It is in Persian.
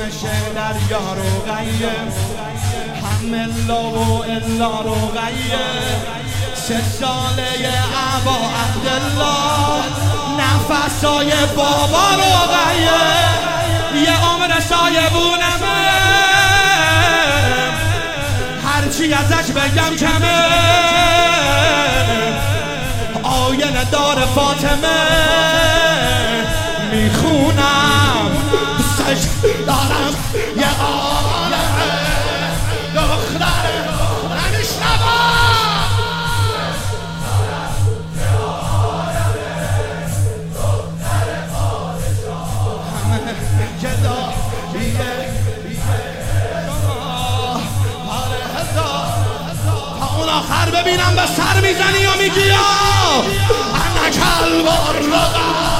میشه دریا رو غیم هم الا و الا رو غیم 6 ساله ابا عبدالله نفسای بابا رو غیم یه عمر سایبونمه هرچی ازش بگم کمه آینه دار فاطمه میخونم دوستش دارم یه عالمه دختره نمیشنوم همه جداییه تا اون آخر ببینم به سر میزنی یا میگی یا انا کلب الرقم